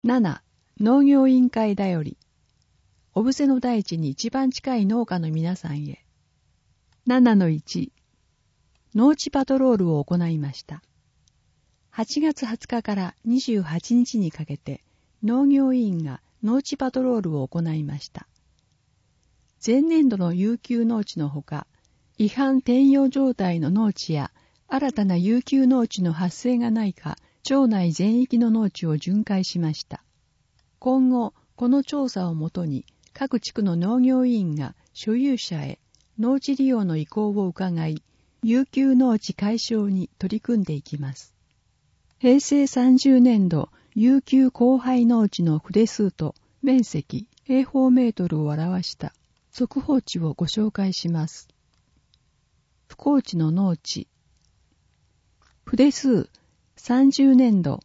7. 農業委員会だより。小布施の大地に一番近い農家の皆さんへ。7-1。農地パトロールを行いました。8月20日から28日にかけて農業委員が農地パトロールを行いました。前年度の有給農地のほか、違反転用状態の農地や新たな有給農地の発生がないか、町内全域の農地を巡回しました。今後、この調査をもとに、各地区の農業委員が所有者へ農地利用の意向を伺い、有給農地解消に取り組んでいきます。平成30年度有給荒廃農地の筆数と面積、平方メートルを表した速報値をご紹介します。不耕地の農地。筆数、30年度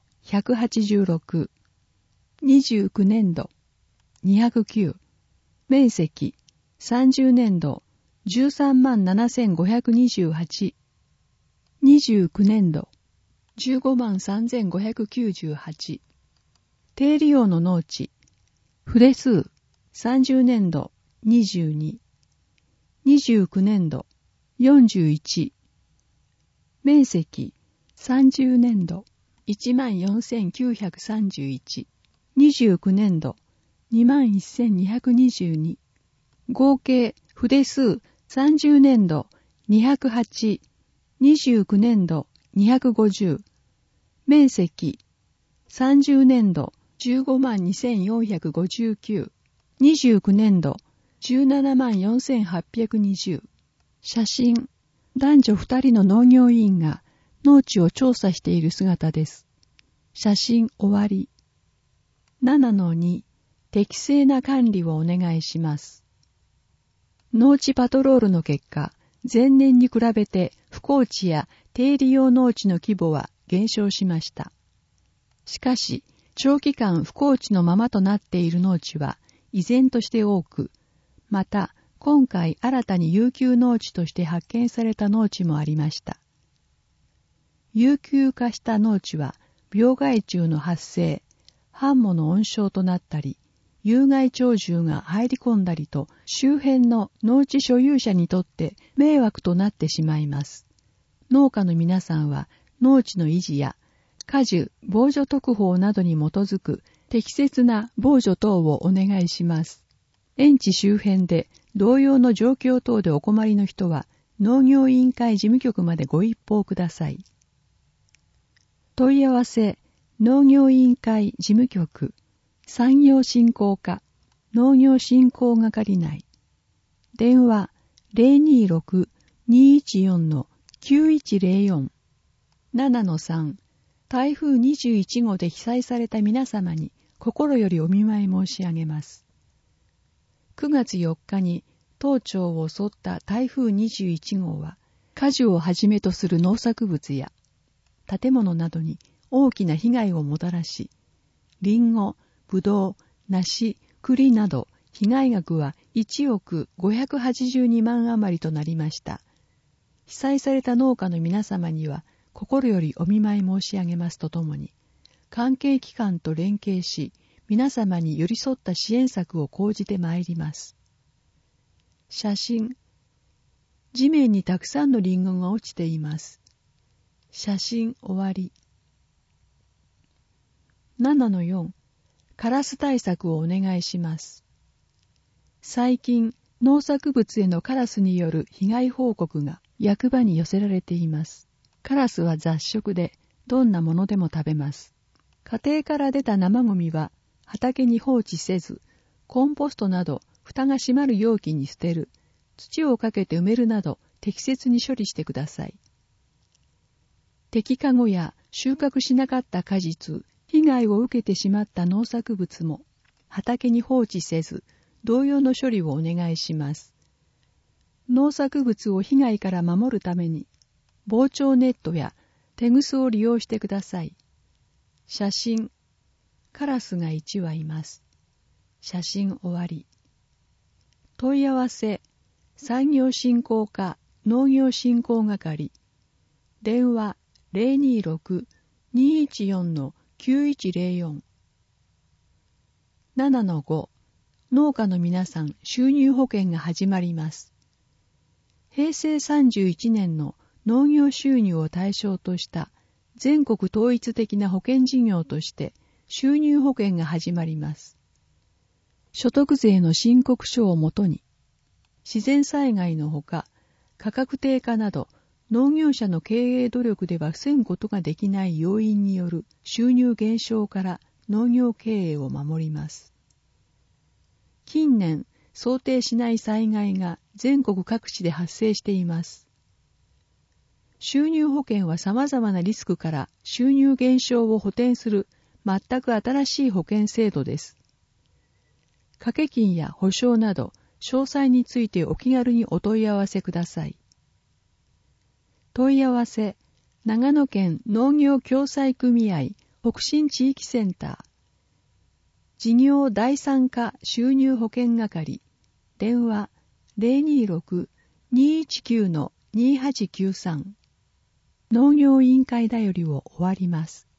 186、29年度209、面積、30年度137,528、29年度153,598。低利用の農地。筆数、30年度22、29年度41。面積、30年度14,931、29年度21,222。合計筆数30年度208、29年度250。面積30年度152,459、29年度174,820。写真、男女2人の農業委員が農地を調査している姿です。写真終わり。7-2、適正な管理をお願いします。農地パトロールの結果、前年に比べて不耕地や低利用農地の規模は減少しました。しかし、長期間不耕地のままとなっている農地は依然として多く、また今回新たに有給農地として発見された農地もありました。有給化した農地は病害虫の発生、繁茂の温床となったり、有害鳥獣が入り込んだりと周辺の農地所有者にとって迷惑となってしまいます。農家の皆さんは農地の維持や果樹、防除特法などに基づく適切な防除等をお願いします。園地周辺で同様の状況等でお困りの人は農業委員会事務局までご一報ください。問い合わせ、農業委員会事務局、産業振興課、農業振興係内。電話 026-214-9104。7-3。台風21号で被災された皆様に心よりお見舞い申し上げます。9月4日に当町を襲った台風21号は、果樹をはじめとする農作物や建物などに大きな被害をもたらし、リンゴ、ブドウ、梨、栗など被害額は1億582万余りとなりました。被災された農家の皆様には心よりお見舞い申し上げますとともに、関係機関と連携し、皆様に寄り添った支援策を講じてまいります。写真。地面にたくさんのリンゴが落ちています。写真終わり。7-4。カラス対策をお願いします。最近、農作物へのカラスによる被害報告が役場に寄せられています。カラスは雑食で、どんなものでも食べます。家庭から出た生ゴミは畑に放置せず、コンポストなど蓋が閉まる容器に捨てる、土をかけて埋めるなど適切に処理してください。摘かごや収穫しなかった果実、被害を受けてしまった農作物も畑に放置せず、同様の処理をお願いします。農作物を被害から守るために、防鳥ネットやテグスを利用してください。写真。カラスが1羽います。写真終わり。問い合わせ、産業振興課農業振興係。電話 026-214-9104。 7-5 農家の皆さん収入保険が始まります。平成31年の農業収入を対象とした全国統一的な保険事業として収入保険が始まります。所得税の申告書をもとに、自然災害のほか、価格低下など農業者の経営努力では防ぐことができない要因による収入減少から農業経営を守ります。近年、想定しない災害が全国各地で発生しています。収入保険は様々なリスクから収入減少を補填する全く新しい保険制度です。掛け金や保証など詳細についてお気軽にお問い合わせください。問い合わせ、長野県農業共済組合北信地域センター事業第三課収入保険係電話 026-219-2893 農業委員会だよりを終わります。